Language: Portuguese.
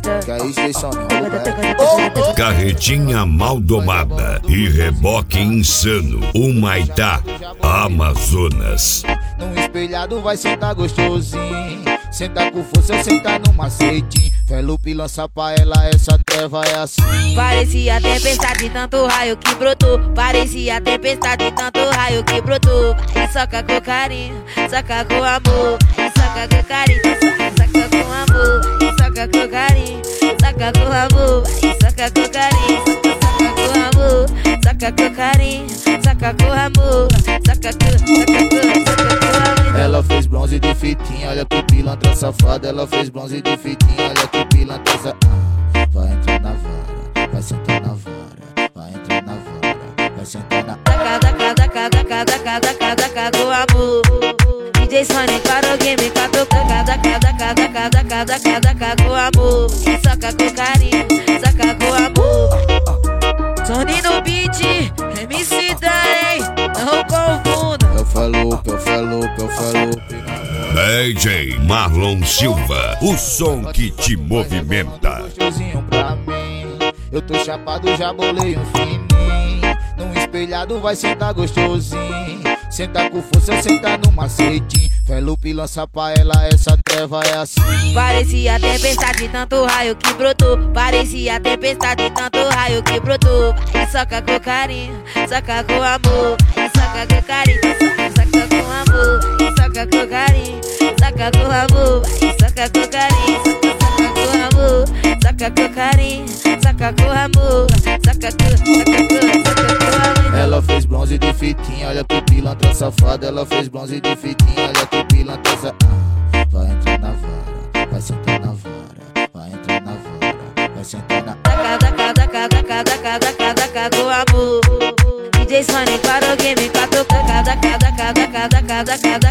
Que é isso, Jason? Carretinha mal domada e reboque insano. Humaitá, Amazonas. Num espelhado vai sentar gostosinho. Senta com força, senta no macetinho. Felupe lança pra ela, essa treva é assim. Parecia tempestade, tanto raio que brotou. Parecia tempestade, tanto raio que brotou. Vai, soca com carinho, soca com amor. Vai, soca com carinho, soca com amor. Vai, soca com carinho, soca com amor. Vai, soca com carinho, soca com amor. Soca com carinho, soca com amor. Soca com amor. Ela fez bronze de fitinha, olha que pilantra safada. Ela fez bronze de fitinha, olha que pilantra safada. Vai entrar na vara, vai sentar na vara. Vai entrar na vara, vai sentar na Daca com amor. DJ Sony para o game, daca com amor. E soca com carinho, soca com amor. Sony no beat, MC Dane, não confunda. Eu falo. DJ Marlon Silva, o som que te movimenta. Gostosinho pra mim, eu tô chapado, já bolei um fininho. Num espelhado vai sentar gostosinho. Senta com força, senta no macetinho. Felupe lança pra ela, essa treva é assim. Parecia tempestade, tanto raio que brotou. Parecia tempestade, tanto raio que brotou. Vai, soca com carinho, soca com amor. Vai, soca com carinho, soca com amor. Vai, soca com carinho, soca com amor. Vai, soca com carinho, soca com amor. Soca com carinho, soca com amor. Soca com amor. Ela fez bronze de fitinha, olha que pilantra safada. Ela fez bronze de fitinha, olha que pilantra safada. Vai entrar na vara, vai sentar na vara. Vai entrar na vara, vai sentar na Daca com amor. DJ Sony para o game, daca